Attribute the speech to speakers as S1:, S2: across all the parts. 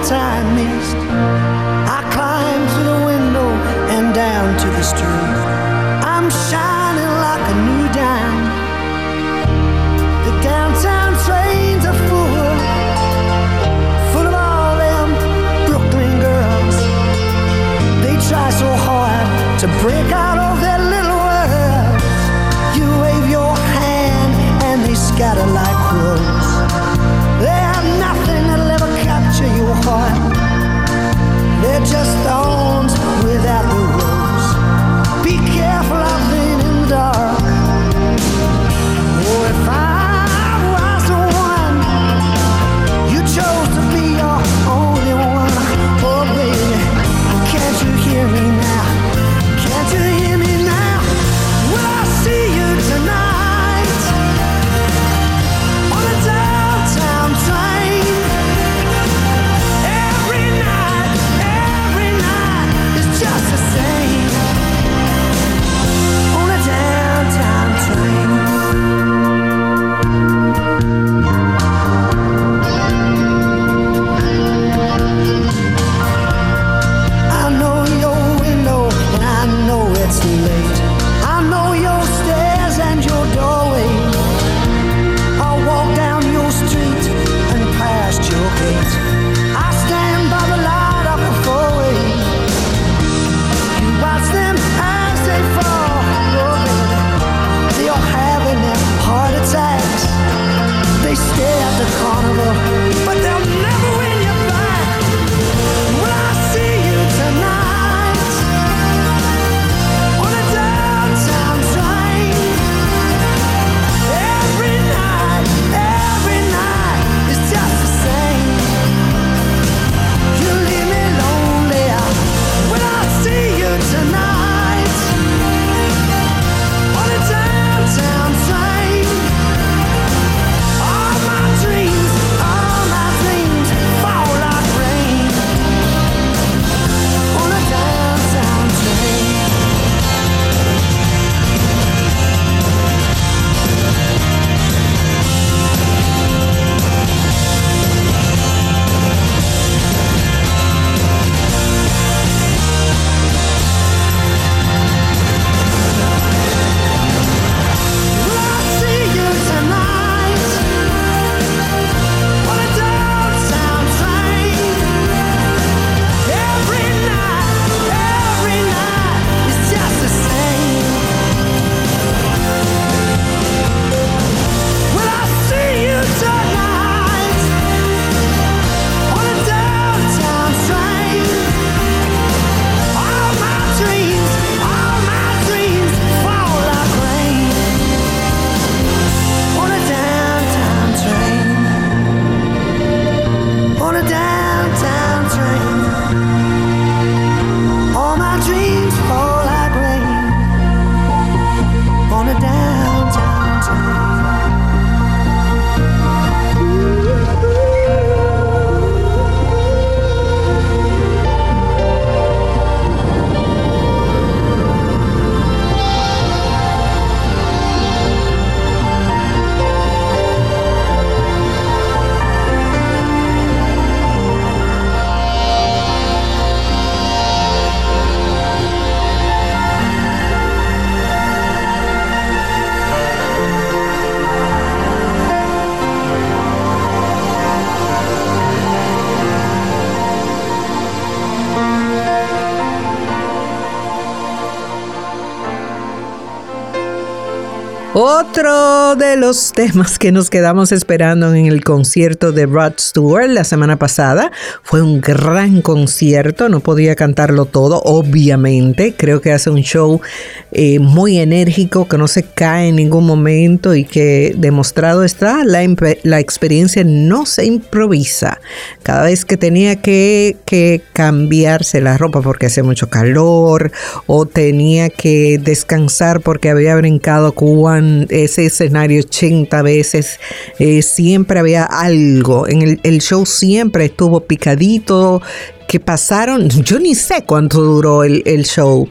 S1: nighttime mist. I climb through the window and down to the street. I'm shining like a new dime. The downtown trains are full of all them Brooklyn girls. They try so hard to break out of their little world. You wave your hand and they scatter like crows. They have nothing that'll ever capture your heart. They're just thorns without the rose. Be careful out there in the dark. Oh, if I was the one you chose to be your only one, oh baby, can't you hear me now? Can't you hear me now? Will I see you tonight on a downtown train? Every night is just the same on a downtown train. I know your window and I know it's late. I know your stairs and your doorway. I'll walk down your street and past your gate. I stand by the light of the four-way. You watch them as they fall. Oh, baby, they all having their heart attacks. They stay at the carnival, but they'll never win you back. Will I see you tonight on a downtown train? Every night is just the same. You leave me lonely. Will I see you tonight on a downtown train? All my dreams fall like rain on a downtown train. Will I see you tonight on a downtown train? Every night is just the same. Will I see you tonight on a downtown train? All my dreams fall like rain on a downtown train. On a downtown train. All my dreams fall like rain on a downtown train.
S2: Otro de los temas que nos quedamos esperando en el concierto de Rod Stewart la semana pasada fue un gran concierto. No podía cantarlo todo, obviamente. Creo que hace un show muy enérgico, que no se cae en ningún momento y que demostrado está, la experiencia no se improvisa. Cada vez que tenía que cambiarse la ropa porque hacía mucho calor o tenía que descansar porque había brincado ese escenario 80 veces, siempre había algo. En el show siempre estuvo picadito, que pasaron, yo ni sé cuánto duró el show,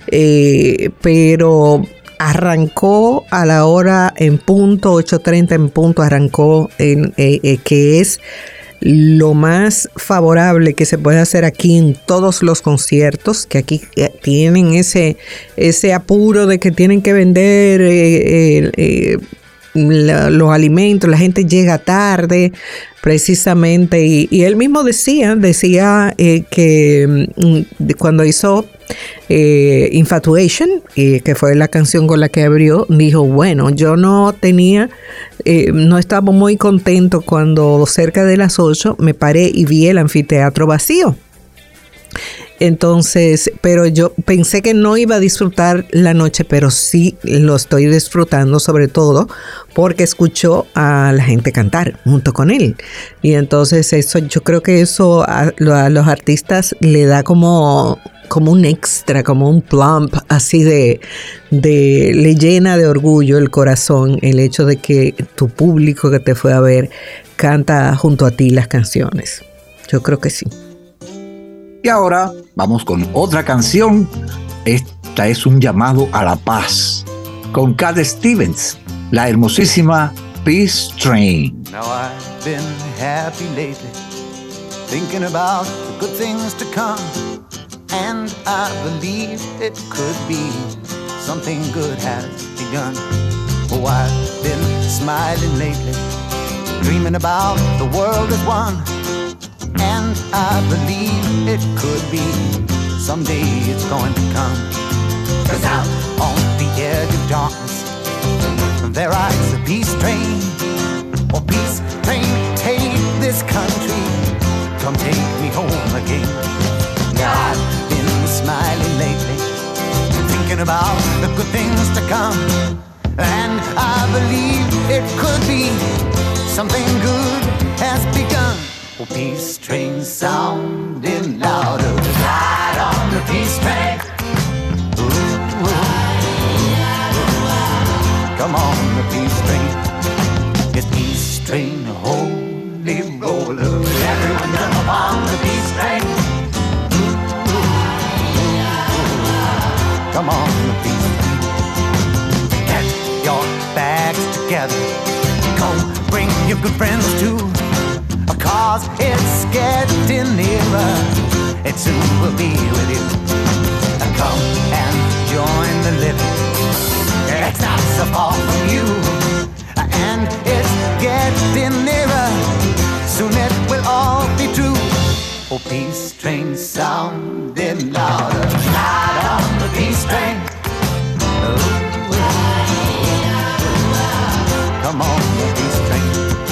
S2: pero arrancó a la hora en punto, 8:30 en punto arrancó, que es lo más favorable que se puede hacer aquí en todos los conciertos, que aquí tienen ese apuro de que tienen que vender los alimentos, la gente llega tarde precisamente, y él mismo decía que cuando hizo Infatuation, que fue la canción con la que abrió, dijo, bueno, yo no estaba muy contento cuando cerca de las 8 me paré y vi el anfiteatro vacío. Entonces, pero yo pensé que no iba a disfrutar la noche, pero sí lo estoy disfrutando, sobre todo porque escuchó a la gente cantar junto con él. Y entonces eso, yo creo que eso a los artistas le da como un extra, como un plump, así le llena de orgullo el corazón el hecho de que tu público que te fue a ver canta junto a ti las canciones. Yo creo que sí.
S3: Y ahora vamos con otra canción. Esta es un llamado a la paz con Cat Stevens, la hermosísima Peace Train.
S4: Now I've been happy lately, thinking about the good things to come, and I believe it could be something good has begun. Oh, I've been smiling lately, dreaming about the world as one, and I believe it could be someday it's going to come. 'Cause out on the edge of darkness there rides a peace train. Oh, peace train, take this country, come take me home again. Now I've been smiling lately, thinking about the good things to come, and I believe it could be something good has begun. Oh, peace train sounding louder, ride on the peace train. Ooh, ooh. Come on, the peace train. It's peace train, holy roller. Everyone jump on the peace train. Ooh, ooh. Come on, the peace train. Get your bags together. Come bring your good friends too. 'Cause it's getting nearer, it soon will be with you. Come and join the living, it's not so far from you. And it's getting nearer, soon it will all be true. Oh, peace train sounding louder, ride on the peace train. Ooh, come on, the peace train.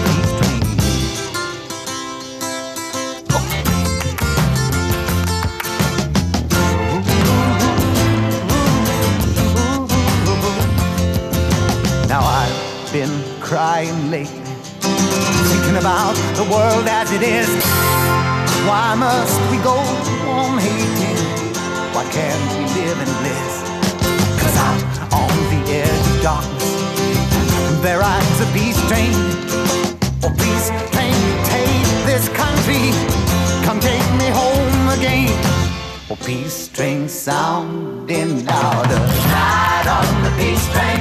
S4: Now I've been crying lately, thinking about the world as it is. Why must we go on hating? Why can't we live in bliss? 'Cause out on the edge of darkness there rides a peace train. Oh, peace train, take this country, come take me home again. Oh, peace train sounding louder, ride on the peace train.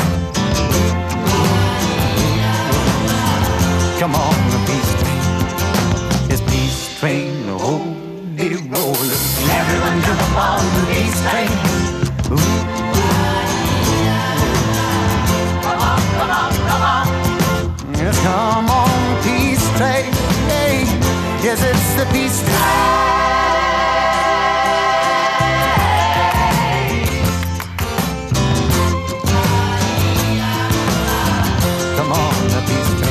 S4: Come on, the peace train. It's peace train, the holy roller. Everyone jump on the peace train. Ooh. Come on, come on, come on. Yes, come on, peace train. Hey, yes, it's the peace train. Come on, the peace train.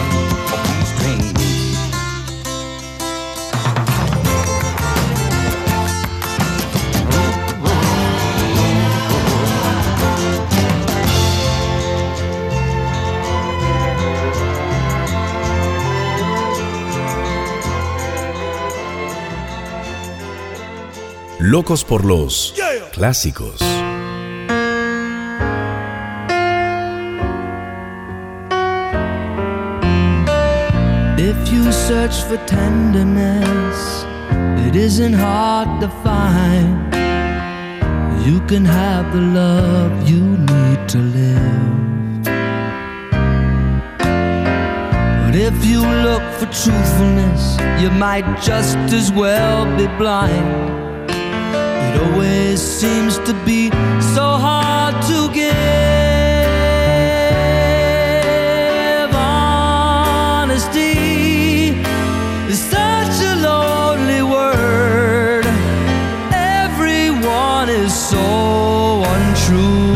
S5: Locos por los clásicos.
S6: If you search for tenderness, it isn't hard to find. You can have the love you need to live. But if you look for truthfulness, you might just as well be blind. It always seems to be so hard to give. Honesty is such a lonely word. Everyone is so untrue.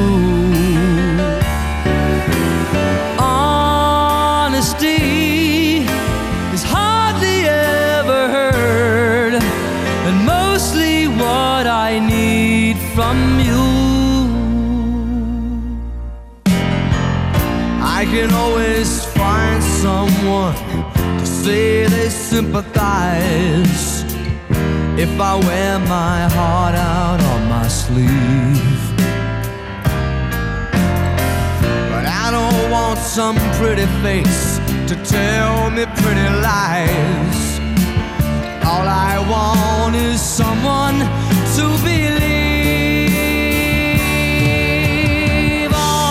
S6: Honesty is hardly ever heard, and mostly what I need from you. I can always find someone to say they sympathize if I wear my heart out on my sleeve. But I don't want some pretty face to tell me pretty lies. All I want is someone to believe.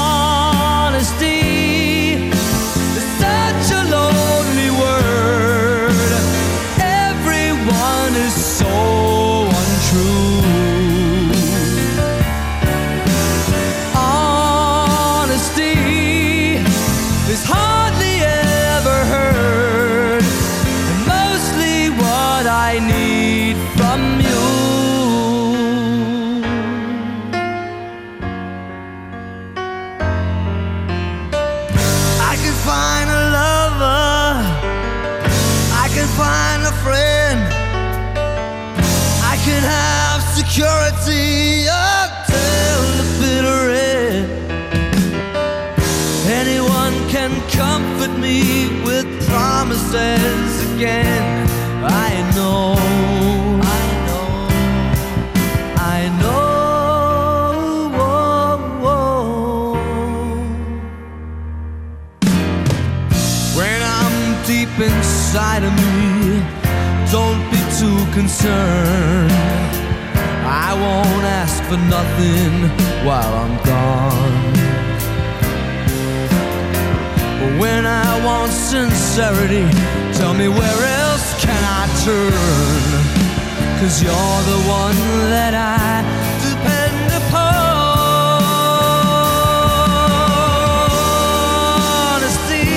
S6: Honesty is such a lonely word. Everyone is so untrue. Honesty is hardly ever heard, and mostly what I need from you. I can find a lover, I can find a friend, I can have security until the bitter end. Anyone can comfort me with promises again. I know, I know, I know. When I'm deep inside of me, don't be too concerned. I won't ask for nothing while I'm gone. But when I want sincerity, tell me where else can I turn? 'Cause you're the one that I depend upon. Honesty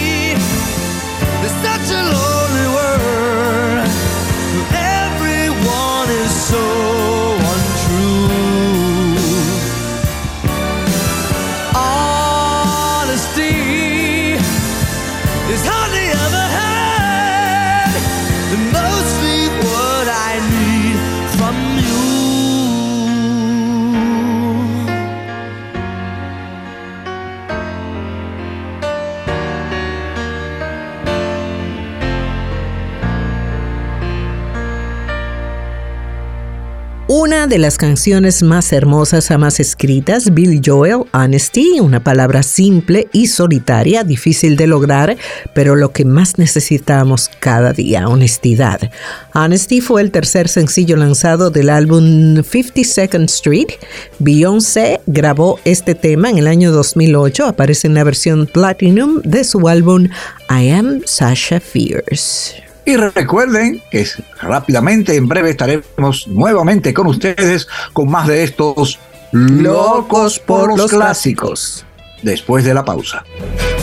S6: is such a lonely word. Everyone is so untrue. Honesty is hardly ever heard, and mostly what I need from you.
S2: Una de las canciones más hermosas jamás escritas, Billy Joel, Honesty, una palabra simple y solitaria, difícil de lograr, pero lo que más necesitamos cada día, honestidad. Honesty fue el tercer sencillo lanzado del álbum 52nd Street. Beyoncé grabó este tema en el año 2008, aparece en la versión Platinum de su álbum I Am Sasha Fierce.
S3: Y recuerden que rápidamente, en breve, estaremos nuevamente con ustedes con más de estos Locos por los Clásicos, después de la pausa.